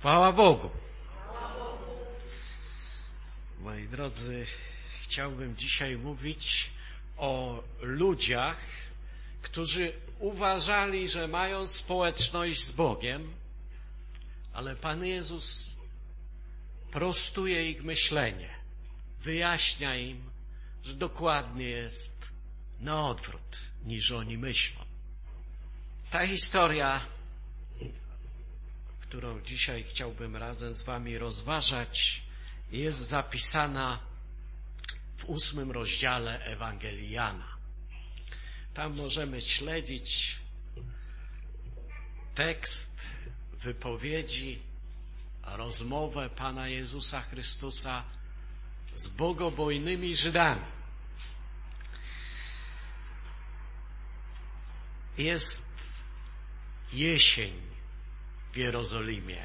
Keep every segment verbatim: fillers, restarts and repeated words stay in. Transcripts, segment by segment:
Chwała Bogu. Moi drodzy, chciałbym dzisiaj mówić o ludziach, którzy uważali, że mają społeczność z Bogiem, ale Pan Jezus prostuje ich myślenie, wyjaśnia im, że dokładnie jest na odwrót, niż oni myślą. Ta historia, którą dzisiaj chciałbym razem z wami rozważać, jest zapisana w ósmym rozdziale Ewangelii Jana. Tam możemy śledzić tekst wypowiedzi, rozmowę Pana Jezusa Chrystusa z bogobojnymi Żydami. Jest jesień w Jerozolimie.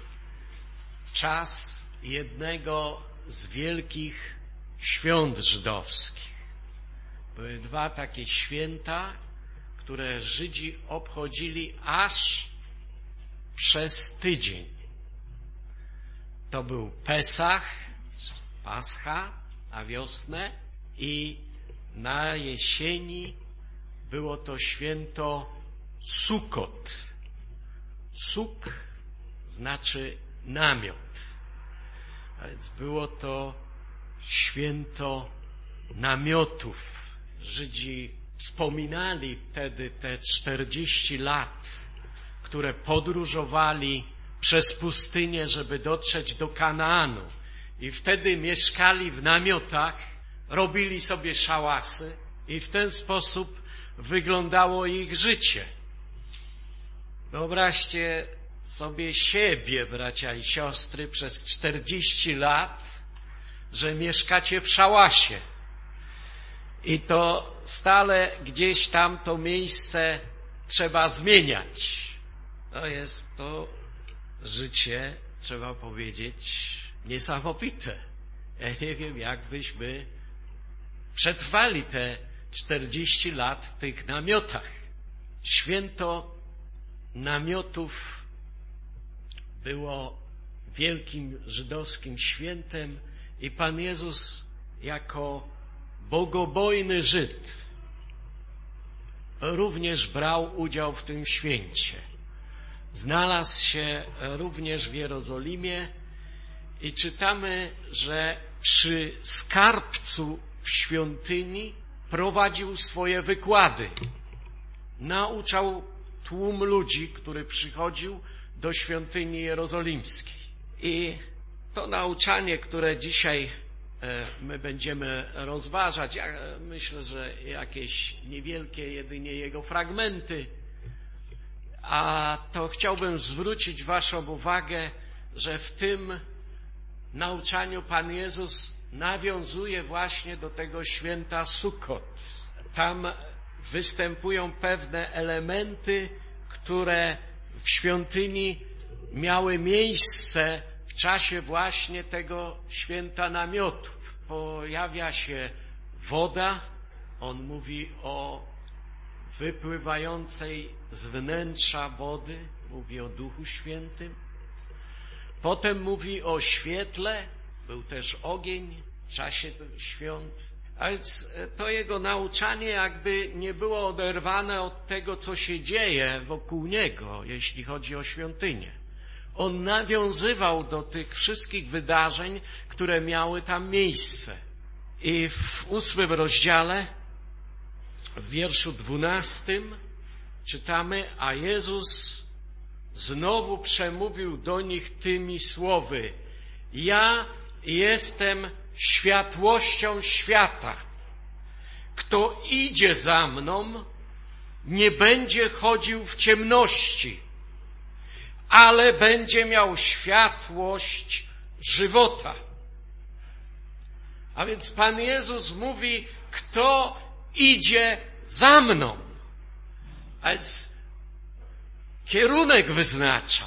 Czas jednego z wielkich świąt żydowskich. Były dwa takie święta, które Żydzi obchodzili aż przez tydzień. To był Pesach, Pascha na wiosnę, i na jesieni było to święto Sukot. Suk znaczy namiot. A więc było to święto namiotów. Żydzi wspominali wtedy te czterdzieści lat, które podróżowali przez pustynię, żeby dotrzeć do Kanaanu. I wtedy mieszkali w namiotach, robili sobie szałasy i w ten sposób wyglądało ich życie. Wyobraźcie sobie siebie, bracia i siostry, przez czterdzieści lat, że mieszkacie w szałasie. I to stale gdzieś tam to miejsce trzeba zmieniać. To jest to życie, trzeba powiedzieć, niesamowite. Ja nie wiem, jak byśmy przetrwali te czterdzieści lat w tych namiotach. Święto namiotów było wielkim żydowskim świętem i Pan Jezus jako bogobojny Żyd również brał udział w tym święcie. Znalazł się również w Jerozolimie i czytamy, że przy skarbcu w świątyni prowadził swoje wykłady. Nauczał tłum ludzi, który przychodził do świątyni jerozolimskiej. I to nauczanie, które dzisiaj my będziemy rozważać, ja myślę, że jakieś niewielkie jedynie jego fragmenty, a to chciałbym zwrócić waszą uwagę, że w tym nauczaniu Pan Jezus nawiązuje właśnie do tego święta Sukot. Tam występują pewne elementy, które w świątyni miały miejsce w czasie właśnie tego święta namiotów. Pojawia się woda, on mówi o wypływającej z wnętrza wody, mówi o Duchu Świętym. Potem mówi o świetle, był też ogień w czasie świąt. A więc to jego nauczanie jakby nie było oderwane od tego, co się dzieje wokół niego, jeśli chodzi o świątynię. On nawiązywał do tych wszystkich wydarzeń, które miały tam miejsce. I w ósmym rozdziale, w wierszu dwunastym czytamy: a Jezus znowu przemówił do nich tymi słowy: ja jestem światłością świata. Kto idzie za mną, nie będzie chodził w ciemności, ale będzie miał światłość żywota. A więc Pan Jezus mówi, kto idzie za mną. A więc kierunek wyznacza,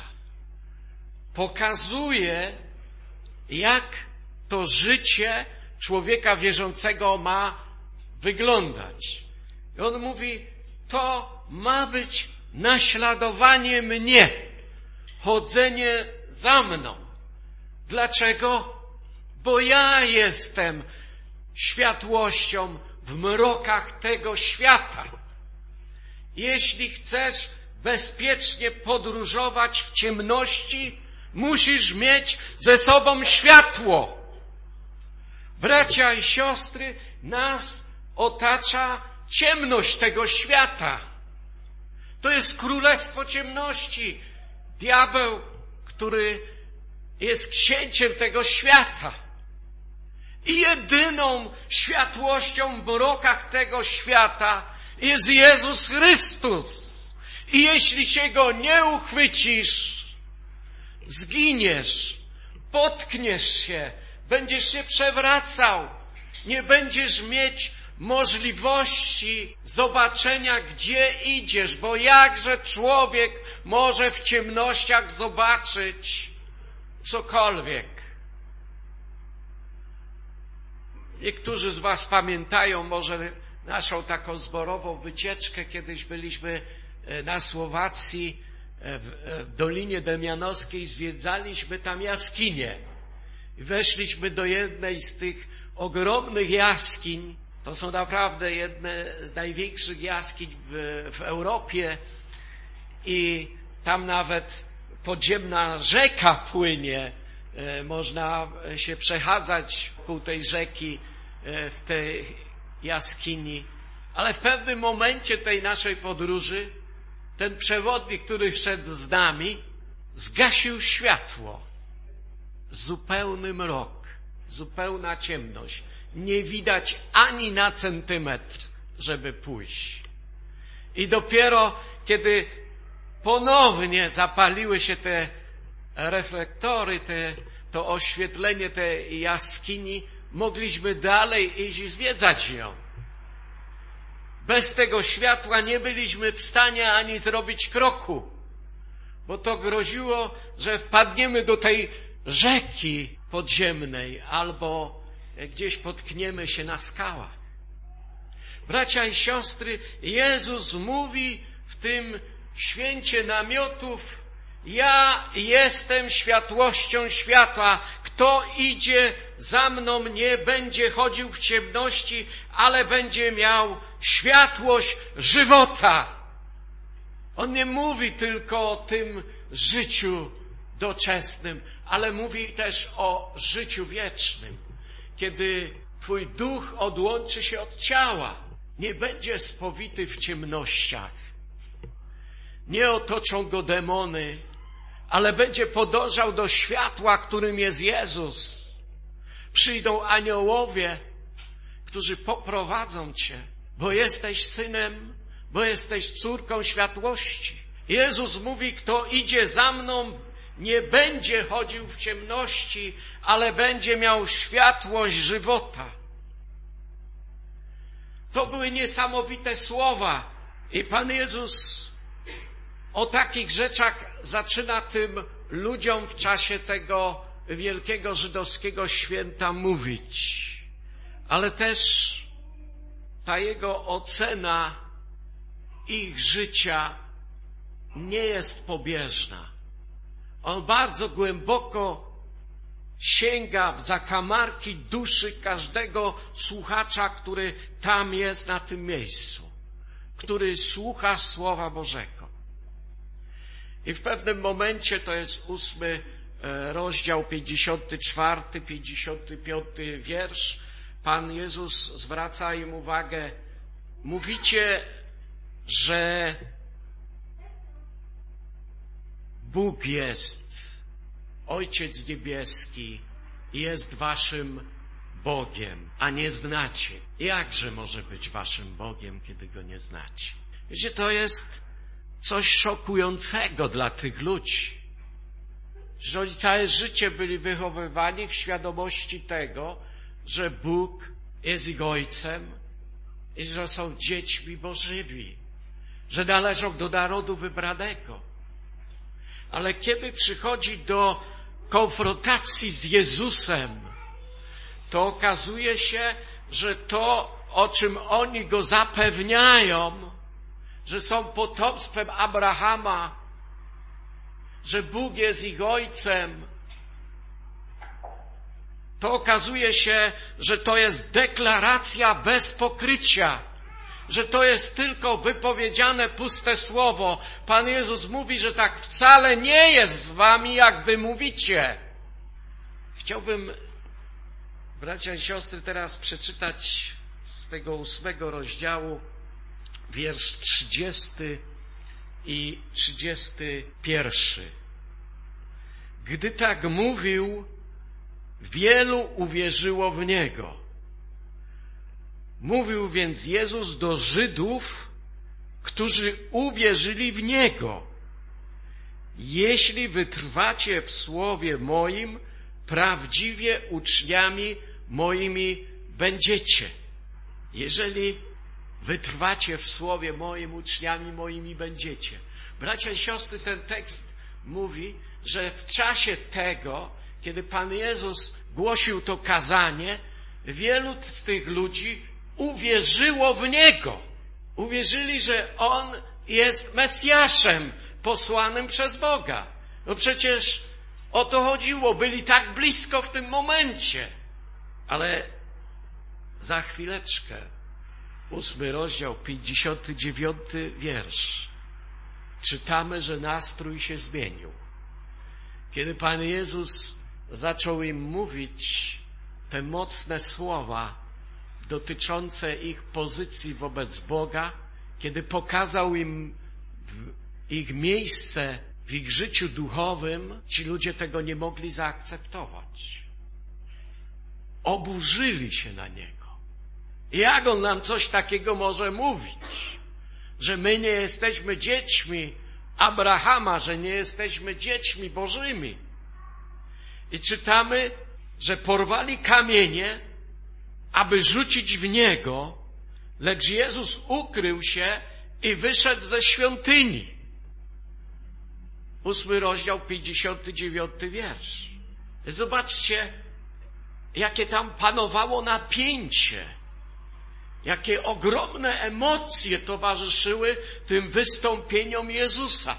pokazuje, jak to życie człowieka wierzącego ma wyglądać. I on mówi, to ma być naśladowanie mnie, chodzenie za mną. Dlaczego? Bo ja jestem światłością w mrokach tego świata. Jeśli chcesz bezpiecznie podróżować w ciemności, musisz mieć ze sobą światło. Bracia i siostry, nas otacza ciemność tego świata. To jest królestwo ciemności. Diabeł, który jest księciem tego świata. I jedyną światłością w mrokach tego świata jest Jezus Chrystus. I jeśli się Go nie uchwycisz, zginiesz, potkniesz się, będziesz się przewracał, nie będziesz mieć możliwości zobaczenia, gdzie idziesz, bo jakże człowiek może w ciemnościach zobaczyć cokolwiek. Niektórzy z was pamiętają może naszą taką zborową wycieczkę. Kiedyś byliśmy na Słowacji, w Dolinie Demianowskiej, zwiedzaliśmy tam jaskinie. Weszliśmy do jednej z tych ogromnych jaskiń. To są naprawdę jedne z największych jaskiń w, w Europie i tam nawet podziemna rzeka płynie. Można się przechadzać wokół tej rzeki w tej jaskini. Ale w pewnym momencie tej naszej podróży ten przewodnik, który szedł z nami, zgasił światło. Zupełny mrok, zupełna ciemność. Nie widać ani na centymetr, żeby pójść. I dopiero kiedy ponownie zapaliły się te reflektory, te, to oświetlenie tej jaskini, mogliśmy dalej iść i zwiedzać ją. Bez tego światła nie byliśmy w stanie ani zrobić kroku, bo to groziło, że wpadniemy do tej rzeki podziemnej albo gdzieś potkniemy się na skałach. Bracia i siostry, Jezus mówi w tym święcie namiotów: ja jestem światłością świata. Kto idzie za mną, nie będzie chodził w ciemności, ale będzie miał światłość żywota. On nie mówi tylko o tym życiu doczesnym, ale mówi też o życiu wiecznym. Kiedy twój duch odłączy się od ciała, nie będzie spowity w ciemnościach. Nie otoczą go demony, ale będzie podążał do światła, którym jest Jezus. Przyjdą aniołowie, którzy poprowadzą cię, bo jesteś synem, bo jesteś córką światłości. Jezus mówi: kto idzie za mną, nie będzie chodził w ciemności, ale będzie miał światłość żywota. To były niesamowite słowa. I Pan Jezus o takich rzeczach zaczyna tym ludziom w czasie tego wielkiego żydowskiego święta mówić. Ale też ta Jego ocena ich życia nie jest pobieżna. On bardzo głęboko sięga w zakamarki duszy każdego słuchacza, który tam jest na tym miejscu, który słucha Słowa Bożego. I w pewnym momencie, to jest ósmy rozdział, pięćdziesiąty czwarty, pięćdziesiąty piąty wiersz, Pan Jezus zwraca im uwagę: mówicie, że Bóg jest, Ojciec Niebieski, jest waszym Bogiem, a nie znacie. Jakże może być waszym Bogiem, kiedy Go nie znacie? Wiecie, to jest coś szokującego dla tych ludzi, że oni całe życie byli wychowywani w świadomości tego, że Bóg jest ich Ojcem i że są dziećmi Bożymi, że należą do narodu wybranego. Ale kiedy przychodzi do konfrontacji z Jezusem, to okazuje się, że to, o czym oni Go zapewniają, że są potomstwem Abrahama, że Bóg jest ich Ojcem, to okazuje się, że to jest deklaracja bez pokrycia, że to jest tylko wypowiedziane puste słowo. Pan Jezus mówi, że tak wcale nie jest z wami, jak wy mówicie. Chciałbym, bracia i siostry, teraz przeczytać z tego ósmego rozdziału wiersz trzydziesty i trzydziesty pierwszy. Gdy tak mówił, wielu uwierzyło w Niego. Mówił więc Jezus do Żydów, którzy uwierzyli w Niego. Jeśli wytrwacie w słowie moim, prawdziwie uczniami moimi będziecie. Jeżeli wytrwacie w słowie moim, uczniami moimi będziecie. Bracia i siostry, ten tekst mówi, że w czasie tego, kiedy Pan Jezus głosił to kazanie, wielu z tych ludzi uwierzyło w Niego. Uwierzyli, że On jest Mesjaszem posłanym przez Boga. No przecież o to chodziło. Byli tak blisko w tym momencie. Ale za chwileczkę, ósmy rozdział, pięćdziesiąty dziewiąty wiersz, czytamy, że nastrój się zmienił. Kiedy Pan Jezus zaczął im mówić te mocne słowa dotyczące ich pozycji wobec Boga, kiedy pokazał im ich miejsce w ich życiu duchowym, ci ludzie tego nie mogli zaakceptować. Oburzyli się na Niego. Jak On nam coś takiego może mówić? Że my nie jesteśmy dziećmi Abrahama, że nie jesteśmy dziećmi Bożymi. I czytamy, że porwali kamienie, aby rzucić w Niego, lecz Jezus ukrył się i wyszedł ze świątyni. Ósmy rozdział, pięćdziesiąty dziewiąty wiersz. Zobaczcie, jakie tam panowało napięcie, jakie ogromne emocje towarzyszyły tym wystąpieniom Jezusa.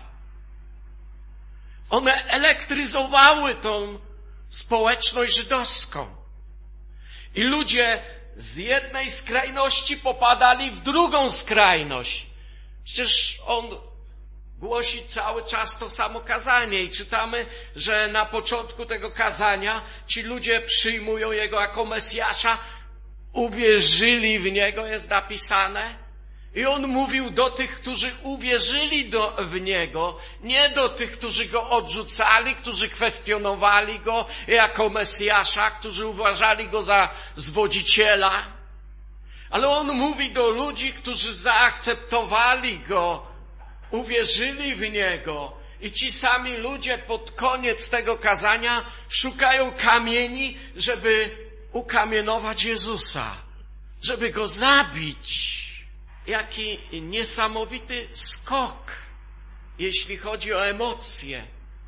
One elektryzowały tą społeczność żydowską. I ludzie z jednej skrajności popadali w drugą skrajność. Przecież On głosi cały czas to samo kazanie i czytamy, że na początku tego kazania ci ludzie przyjmują Jego jako Mesjasza, uwierzyli w Niego, jest napisane. I On mówił do tych, którzy uwierzyli do, w Niego, nie do tych, którzy Go odrzucali, którzy kwestionowali Go jako Mesjasza, którzy uważali Go za zwodziciela. Ale On mówi do ludzi, którzy zaakceptowali Go, uwierzyli w Niego. I ci sami ludzie pod koniec tego kazania szukają kamieni, żeby ukamienować Jezusa, żeby Go zabić. Jaki niesamowity skok, jeśli chodzi o emocje.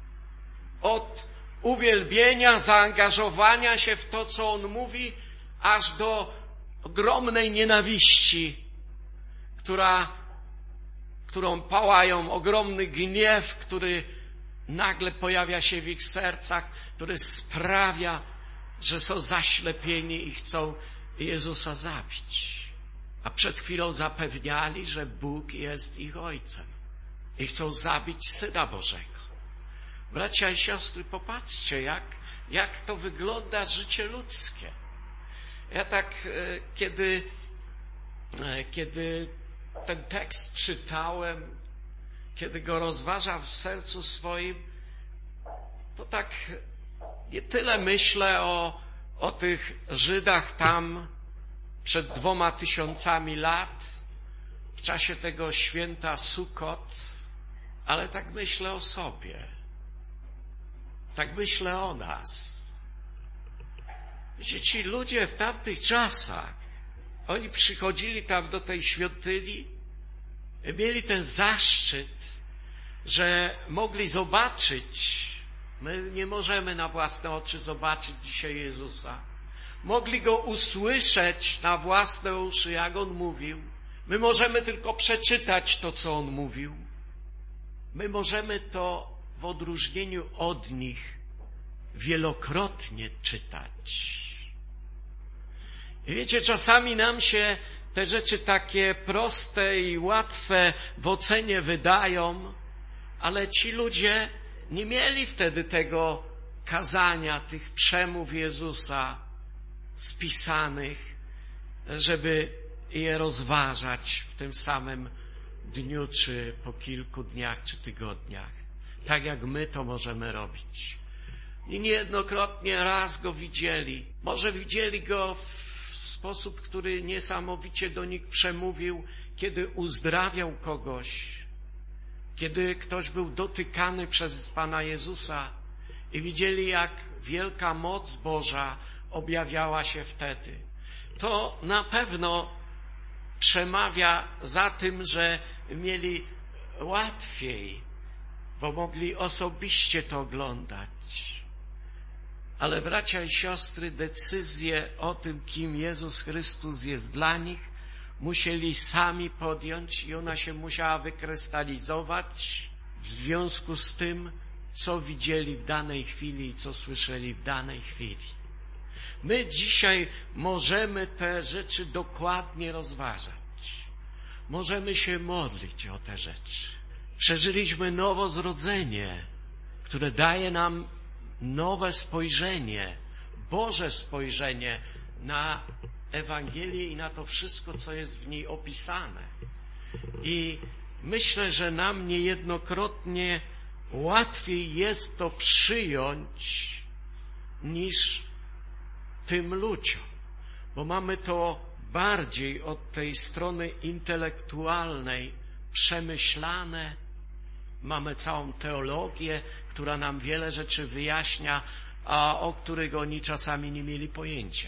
Od uwielbienia, zaangażowania się w to, co On mówi, aż do ogromnej nienawiści, która, którą pałają, ogromny gniew, który nagle pojawia się w ich sercach, który sprawia, że są zaślepieni i chcą Jezusa zabić. A przed chwilą zapewniali, że Bóg jest ich Ojcem i chcą zabić Syna Bożego. Bracia i siostry, popatrzcie, jak, jak to wygląda życie ludzkie. Ja tak, kiedy, kiedy ten tekst czytałem, kiedy go rozważam w sercu swoim, to tak nie tyle myślę o, o tych Żydach tam, przed dwoma tysiącami lat, w czasie tego święta Sukot, ale tak myślę o sobie. Tak myślę o nas. Wiecie, ci ludzie w tamtych czasach, oni przychodzili tam do tej świątyni, mieli ten zaszczyt, że mogli zobaczyć, my nie możemy na własne oczy zobaczyć dzisiaj Jezusa, mogli Go usłyszeć na własne uszy, jak On mówił. My możemy tylko przeczytać to, co On mówił. My możemy to w odróżnieniu od nich wielokrotnie czytać. I wiecie, czasami nam się te rzeczy takie proste i łatwe w ocenie wydają, ale ci ludzie nie mieli wtedy tego kazania, tych przemów Jezusa spisanych, żeby je rozważać w tym samym dniu, czy po kilku dniach, czy tygodniach. Tak jak my to możemy robić. I niejednokrotnie raz go widzieli. Może widzieli go w sposób, który niesamowicie do nich przemówił, kiedy uzdrawiał kogoś, kiedy ktoś był dotykany przez Pana Jezusa i widzieli, jak wielka moc Boża objawiała się wtedy. To na pewno przemawia za tym, że mieli łatwiej, bo mogli osobiście to oglądać. Ale bracia i siostry, decyzję o tym, kim Jezus Chrystus jest dla nich, musieli sami podjąć i ona się musiała wykrystalizować w związku z tym, co widzieli w danej chwili i co słyszeli w danej chwili. My dzisiaj możemy te rzeczy dokładnie rozważać. Możemy się modlić o te rzeczy. Przeżyliśmy nowozrodzenie, które daje nam nowe spojrzenie, Boże spojrzenie na Ewangelię i na to wszystko, co jest w niej opisane. I myślę, że nam niejednokrotnie łatwiej jest to przyjąć niż tym ludziom, bo mamy to bardziej od tej strony intelektualnej przemyślane, mamy całą teologię, która nam wiele rzeczy wyjaśnia, a o których oni czasami nie mieli pojęcia.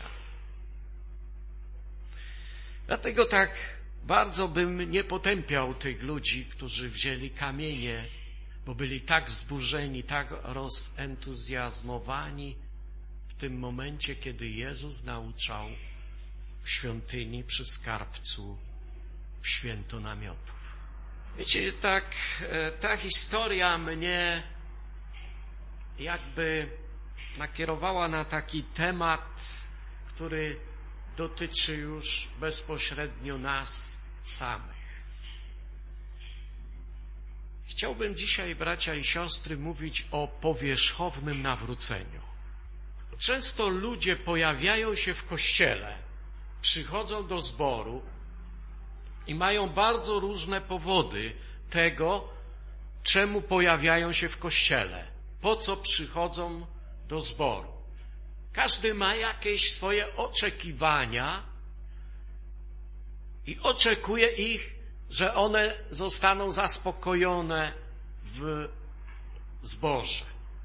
Dlatego tak bardzo bym nie potępiał tych ludzi, którzy wzięli kamienie, bo byli tak wzburzeni, tak rozentuzjazmowani w tym momencie, kiedy Jezus nauczał w świątyni przy skarbcu w święto namiotów. Wiecie, tak, ta historia mnie jakby nakierowała na taki temat, który dotyczy już bezpośrednio nas samych. Chciałbym dzisiaj, bracia i siostry, mówić o powierzchownym nawróceniu. Często ludzie pojawiają się w kościele, przychodzą do zboru i mają bardzo różne powody tego, czemu pojawiają się w kościele, po co przychodzą do zboru. Każdy ma jakieś swoje oczekiwania i oczekuje ich, że one zostaną zaspokojone w zborze.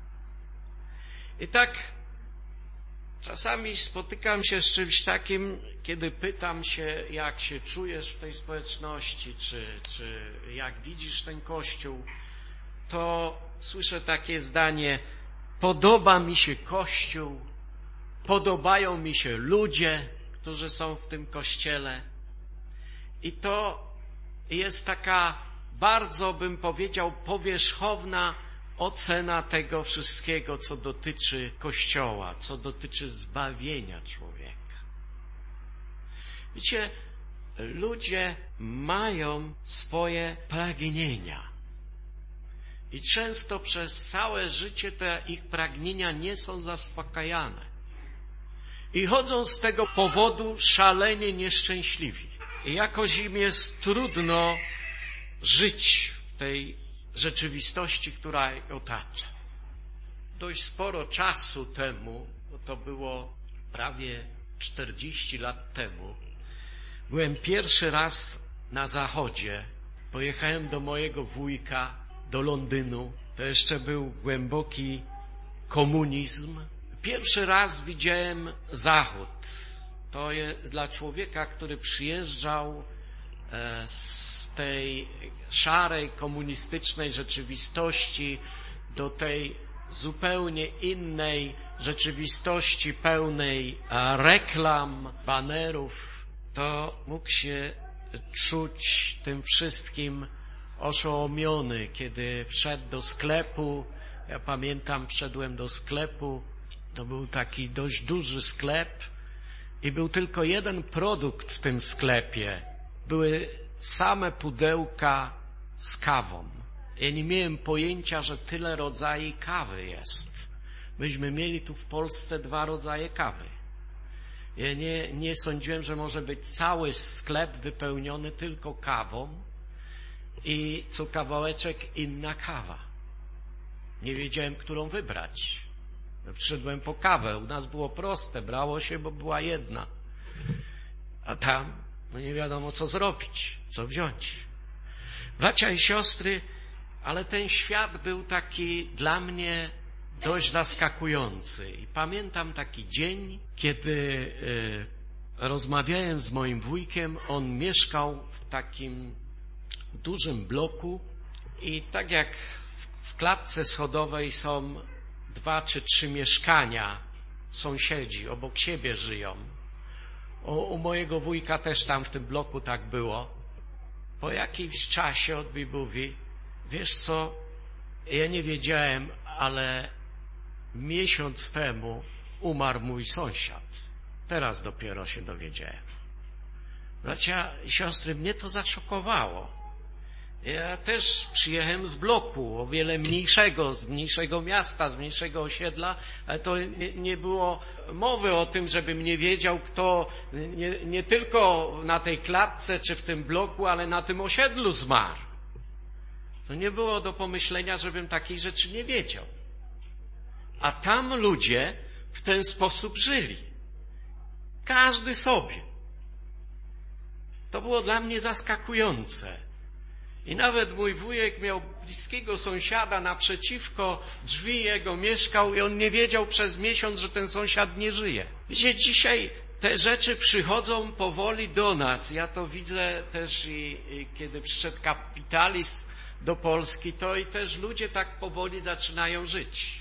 I tak czasami spotykam się z czymś takim, kiedy pytam się, jak się czujesz w tej społeczności, czy, czy jak widzisz ten Kościół, to słyszę takie zdanie: podoba mi się Kościół, podobają mi się ludzie, którzy są w tym Kościele. I to jest taka bardzo, bym powiedział, powierzchowna ocena tego wszystkiego, co dotyczy Kościoła, co dotyczy zbawienia człowieka. Wiecie, ludzie mają swoje pragnienia i często przez całe życie te ich pragnienia nie są zaspokajane. I chodzą z tego powodu szalenie nieszczęśliwi. I jakoś im jest trudno żyć w tej rzeczywistości, która ich otacza. Dość sporo czasu temu, bo to było prawie czterdzieści lat temu, byłem pierwszy raz na zachodzie. Pojechałem do mojego wujka, do Londynu. To jeszcze był głęboki komunizm. Pierwszy raz widziałem Zachód. To jest dla człowieka, który przyjeżdżał z tej szarej, komunistycznej rzeczywistości do tej zupełnie innej rzeczywistości, pełnej reklam, banerów, to mógł się czuć tym wszystkim oszołomiony, kiedy wszedł do sklepu, Ja pamiętam, wszedłem do sklepu, to był taki dość duży sklep i był tylko jeden produkt w tym sklepie. Były same pudełka z kawą. Ja nie miałem pojęcia, że tyle rodzajów kawy jest. Myśmy mieli tu w Polsce dwa rodzaje kawy. Ja nie, nie sądziłem, że może być cały sklep wypełniony tylko kawą i co kawałeczek inna kawa. Nie wiedziałem, którą wybrać. Przyszedłem po kawę. U nas było proste. Brało się, bo była jedna. A tam, no nie wiadomo, co zrobić, co wziąć. Bracia i siostry, ale ten świat był taki dla mnie dość zaskakujący. I pamiętam taki dzień, kiedy y, rozmawiałem z moim wujkiem. On mieszkał w takim dużym bloku i tak jak w klatce schodowej są dwa czy trzy mieszkania, sąsiedzi obok siebie żyją. U, u mojego wujka też tam w tym bloku tak było. Po jakimś czasie on mi mówi, wiesz co, ja nie wiedziałem, ale miesiąc temu umarł mój sąsiad. Teraz dopiero się dowiedziałem. Bracia i siostry, mnie to zaszokowało. Ja też przyjechałem z bloku, o wiele mniejszego, z mniejszego miasta, z mniejszego osiedla, ale to nie, nie było mowy o tym, żebym nie wiedział, kto nie, nie tylko na tej klatce czy w tym bloku, ale na tym osiedlu zmarł. To nie było do pomyślenia, żebym takiej rzeczy nie wiedział. A tam ludzie w ten sposób żyli. Każdy sobie. To było dla mnie zaskakujące. I nawet mój wujek miał bliskiego sąsiada naprzeciwko drzwi jego, mieszkał i on nie wiedział przez miesiąc, że ten sąsiad nie żyje. Wiecie, dzisiaj te rzeczy przychodzą powoli do nas. Ja to widzę też i, i kiedy przyszedł kapitalizm do Polski, to i też ludzie tak powoli zaczynają żyć.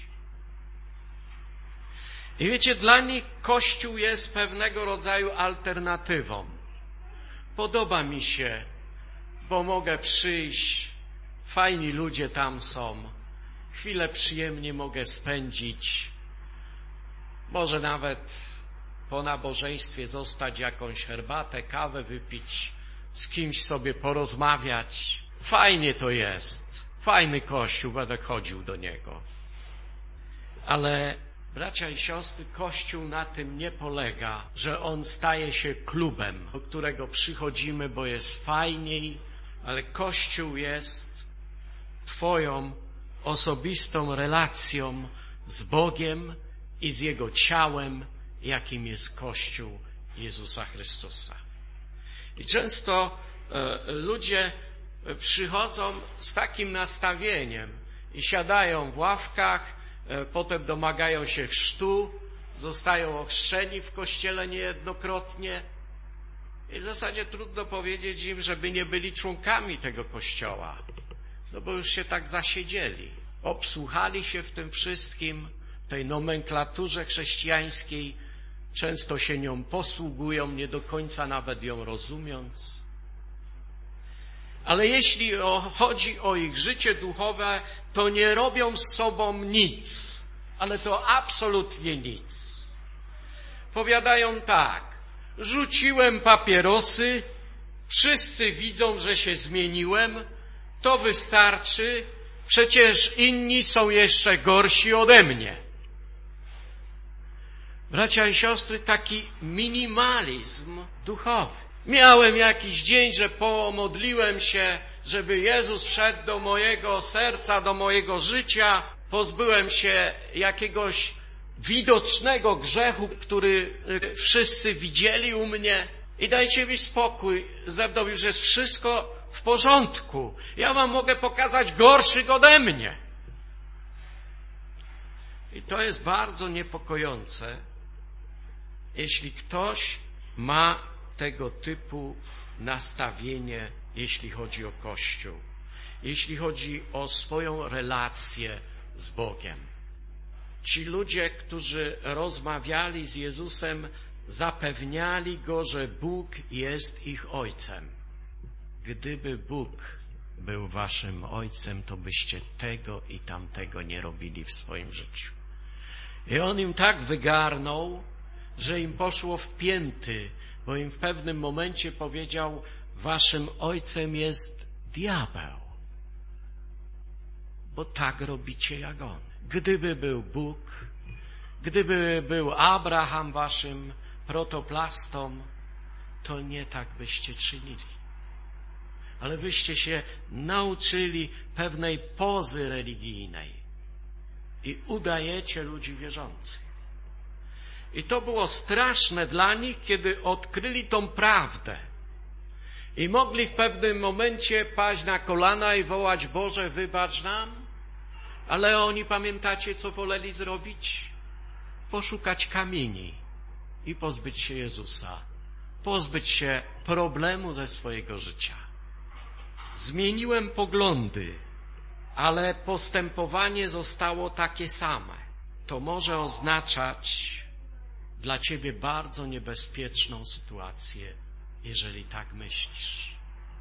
I wiecie, dla nich Kościół jest pewnego rodzaju alternatywą. Podoba mi się, bo mogę przyjść, fajni ludzie tam są, chwilę przyjemnie mogę spędzić, może nawet po nabożeństwie zostać jakąś herbatę, kawę wypić, z kimś sobie porozmawiać. Fajnie to jest, fajny Kościół, będę chodził do niego. Ale bracia i siostry, Kościół na tym nie polega, że on staje się klubem, do którego przychodzimy, bo jest fajniej, ale Kościół jest Twoją osobistą relacją z Bogiem i z Jego ciałem, jakim jest Kościół Jezusa Chrystusa. I często e, ludzie przychodzą z takim nastawieniem i siadają w ławkach, e, potem domagają się chrztu, zostają ochrzczeni w Kościele niejednokrotnie. I w zasadzie trudno powiedzieć im, żeby nie byli członkami tego Kościoła, no bo już się tak zasiedzieli. Obsłuchali się w tym wszystkim, w tej nomenklaturze chrześcijańskiej, często się nią posługują, nie do końca nawet ją rozumiąc. Ale jeśli o, chodzi o ich życie duchowe, to nie robią z sobą nic, ale to absolutnie nic. Powiadają tak, rzuciłem papierosy, wszyscy widzą, że się zmieniłem, to wystarczy, przecież inni są jeszcze gorsi ode mnie. Bracia i siostry, taki minimalizm duchowy. Miałem jakiś dzień, że pomodliłem się, żeby Jezus wszedł do mojego serca, do mojego życia, pozbyłem się jakiegoś widocznego grzechu, który wszyscy widzieli u mnie i dajcie mi spokój, ze mną już jest wszystko w porządku. Ja wam mogę pokazać gorszych ode mnie. I to jest bardzo niepokojące, jeśli ktoś ma tego typu nastawienie, jeśli chodzi o Kościół, jeśli chodzi o swoją relację z Bogiem. Ci ludzie, którzy rozmawiali z Jezusem, zapewniali Go, że Bóg jest ich Ojcem. Gdyby Bóg był waszym ojcem, to byście tego i tamtego nie robili w swoim życiu. I on im tak wygarnął, że im poszło w pięty, bo im w pewnym momencie powiedział: waszym ojcem jest diabeł, bo tak robicie jak on. Gdyby był Bóg, gdyby był Abraham waszym protoplastą, to nie tak byście czynili. Ale wyście się nauczyli pewnej pozy religijnej i udajecie ludzi wierzących. I to było straszne dla nich, kiedy odkryli tą prawdę i mogli w pewnym momencie paść na kolana i wołać: Boże, wybacz nam. Ale oni, pamiętacie, co woleli zrobić? Poszukać kamieni i pozbyć się Jezusa, pozbyć się problemu ze swojego życia. Zmieniłem poglądy, ale postępowanie zostało takie same. To może oznaczać dla ciebie bardzo niebezpieczną sytuację, jeżeli tak myślisz.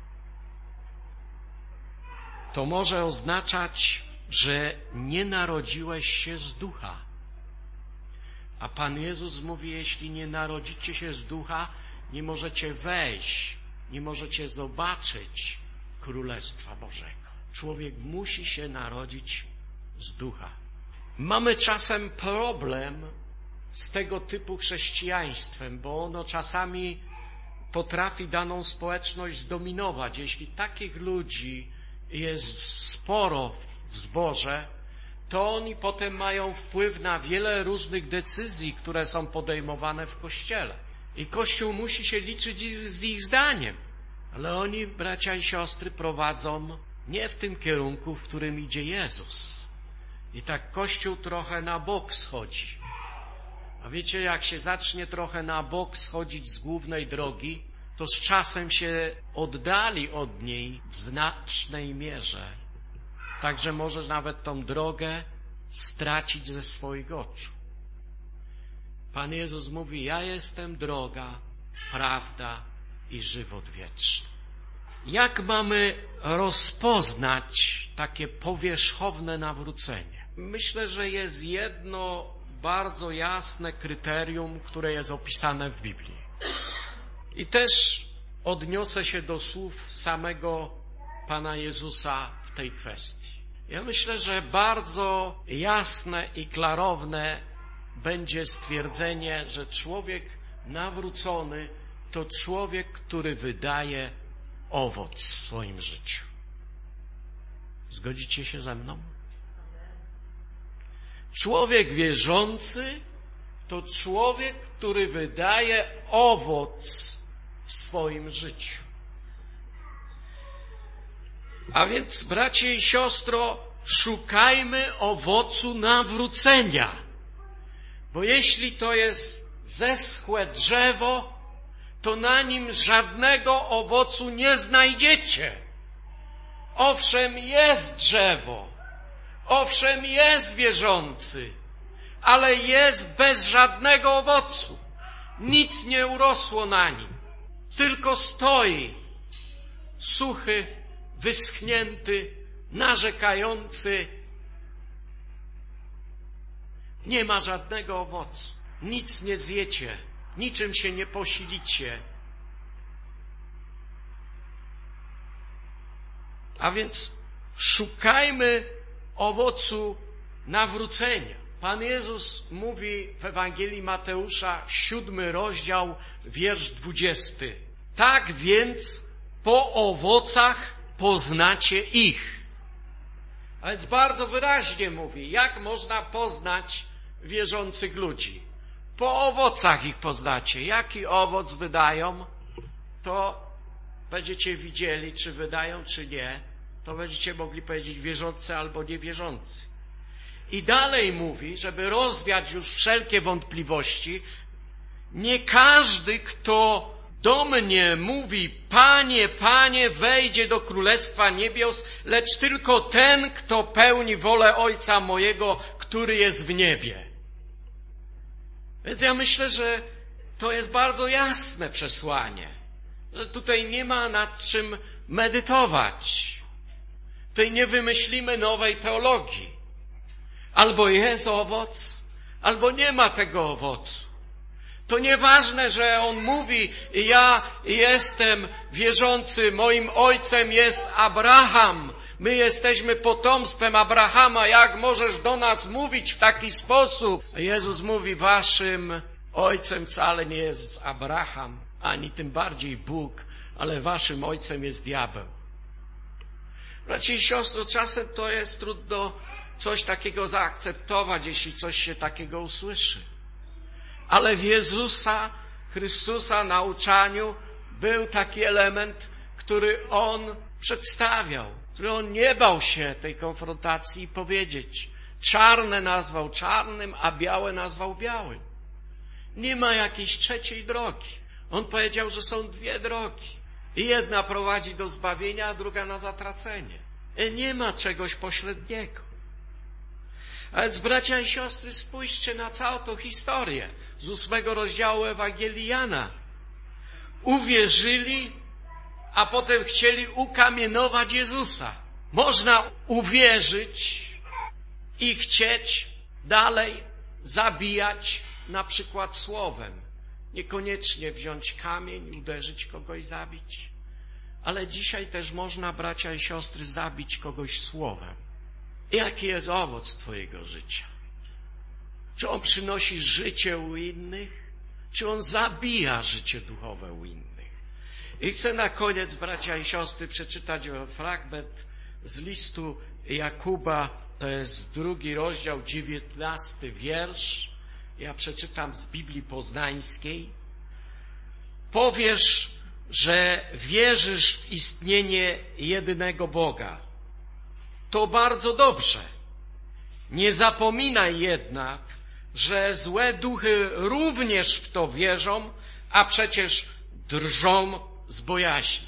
To może oznaczać, że nie narodziłeś się z ducha. A Pan Jezus mówi: jeśli nie narodzicie się z ducha, nie możecie wejść, nie możecie zobaczyć Królestwa Bożego. Człowiek musi się narodzić z ducha. Mamy czasem problem z tego typu chrześcijaństwem, bo ono czasami potrafi daną społeczność zdominować. Jeśli takich ludzi jest sporo w zborze, to oni potem mają wpływ na wiele różnych decyzji, które są podejmowane w Kościele. I Kościół musi się liczyć z ich zdaniem. Ale oni, bracia i siostry, prowadzą nie w tym kierunku, w którym idzie Jezus. I tak Kościół trochę na bok schodzi. A wiecie, jak się zacznie trochę na bok schodzić z głównej drogi, to z czasem się oddali od niej w znacznej mierze. Także możesz nawet tą drogę stracić ze swoich oczu. Pan Jezus mówi: ja jestem droga, prawda i żywot wieczny. Jak mamy rozpoznać takie powierzchowne nawrócenie? Myślę, że jest jedno bardzo jasne kryterium, które jest opisane w Biblii. I też odniosę się do słów samego Pana Jezusa w tej kwestii. Ja myślę, że bardzo jasne i klarowne będzie stwierdzenie, że człowiek nawrócony to człowiek, który wydaje owoc w swoim życiu. Zgodzicie się ze mną? Człowiek wierzący to człowiek, który wydaje owoc w swoim życiu. A więc, bracie i siostro, szukajmy owocu nawrócenia. Bo jeśli to jest zeschłe drzewo, to na nim żadnego owocu nie znajdziecie. Owszem, jest drzewo, owszem, jest wierzący, ale jest bez żadnego owocu. Nic nie urosło na nim, tylko stoi suchy, wyschnięty, narzekający. Nie ma żadnego owocu. Nic nie zjecie, niczym się nie posilicie. A więc szukajmy owocu nawrócenia. Pan Jezus mówi w Ewangelii Mateusza, siódmy rozdział, wiersz dwudziesty. Tak więc po owocach poznacie ich. A więc bardzo wyraźnie mówi, jak można poznać wierzących ludzi. Po owocach ich poznacie. Jaki owoc wydają, to będziecie widzieli, czy wydają, czy nie. To będziecie mogli powiedzieć wierzący albo niewierzący. I dalej mówi, żeby rozwiać już wszelkie wątpliwości, nie każdy, kto do mnie mówi, Panie, Panie, wejdzie do Królestwa Niebios, lecz tylko ten, kto pełni wolę Ojca mojego, który jest w niebie. Więc ja myślę, że to jest bardzo jasne przesłanie, że tutaj nie ma nad czym medytować. Tutaj nie wymyślimy nowej teologii. Albo jest owoc, albo nie ma tego owocu. To nieważne, że on mówi, ja jestem wierzący, moim ojcem jest Abraham, my jesteśmy potomstwem Abrahama, jak możesz do nas mówić w taki sposób? A Jezus mówi, waszym ojcem wcale nie jest Abraham, ani tym bardziej Bóg, ale waszym ojcem jest diabeł. Bracia i siostry, czasem to jest trudno coś takiego zaakceptować, jeśli coś się takiego usłyszy. Ale w Jezusa Chrystusa nauczaniu był taki element, który On przedstawiał, który On nie bał się tej konfrontacji powiedzieć. Czarne nazwał czarnym, a białe nazwał białym. Nie ma jakiejś trzeciej drogi. On powiedział, że są dwie drogi. I jedna prowadzi do zbawienia, a druga na zatracenie. I nie ma czegoś pośredniego. A więc, bracia i siostry, spójrzcie na całą tą historię z ósmego rozdziału Ewangelii Jana. Uwierzyli, a potem chcieli ukamienować Jezusa. Można uwierzyć i chcieć dalej zabijać na przykład słowem. Niekoniecznie wziąć kamień, uderzyć kogoś, zabić. Ale dzisiaj też można, bracia i siostry, zabić kogoś słowem. Jaki jest owoc twojego życia? Czy on przynosi życie u innych? Czy on zabija życie duchowe u innych? I chcę na koniec, bracia i siostry, przeczytać fragment z listu Jakuba. To jest drugi rozdział, dziewiętnasty wiersz. Ja przeczytam z Biblii Poznańskiej. Powiesz, że wierzysz w istnienie jedynego Boga. To bardzo dobrze. Nie zapominaj jednak, że złe duchy również w to wierzą, a przecież drżą z bojaźni.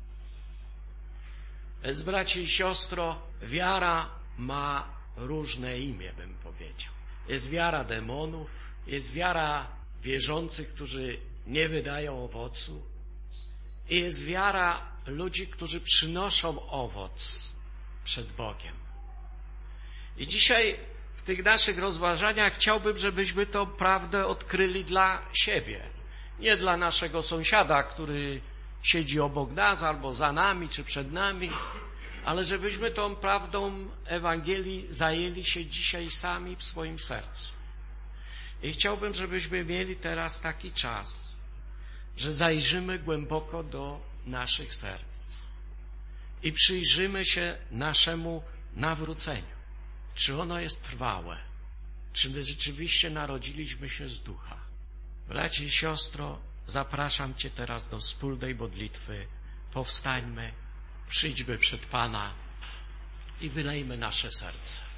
Więc, bracie i siostro, wiara ma różne imię, bym powiedział. Jest wiara demonów, jest wiara wierzących, którzy nie wydają owocu, i jest wiara ludzi, którzy przynoszą owoc przed Bogiem. I dzisiaj w tych naszych rozważaniach chciałbym, żebyśmy tą prawdę odkryli dla siebie. Nie dla naszego sąsiada, który siedzi obok nas, albo za nami, czy przed nami, ale żebyśmy tą prawdą Ewangelii zajęli się dzisiaj sami w swoim sercu. I chciałbym, żebyśmy mieli teraz taki czas, że zajrzymy głęboko do naszych serc i przyjrzymy się naszemu nawróceniu. Czy ono jest trwałe? Czy my rzeczywiście narodziliśmy się z ducha? Bracie i siostro, zapraszam Cię teraz do wspólnej modlitwy. Powstańmy, przyjdźmy przed Pana i wylejmy nasze serce.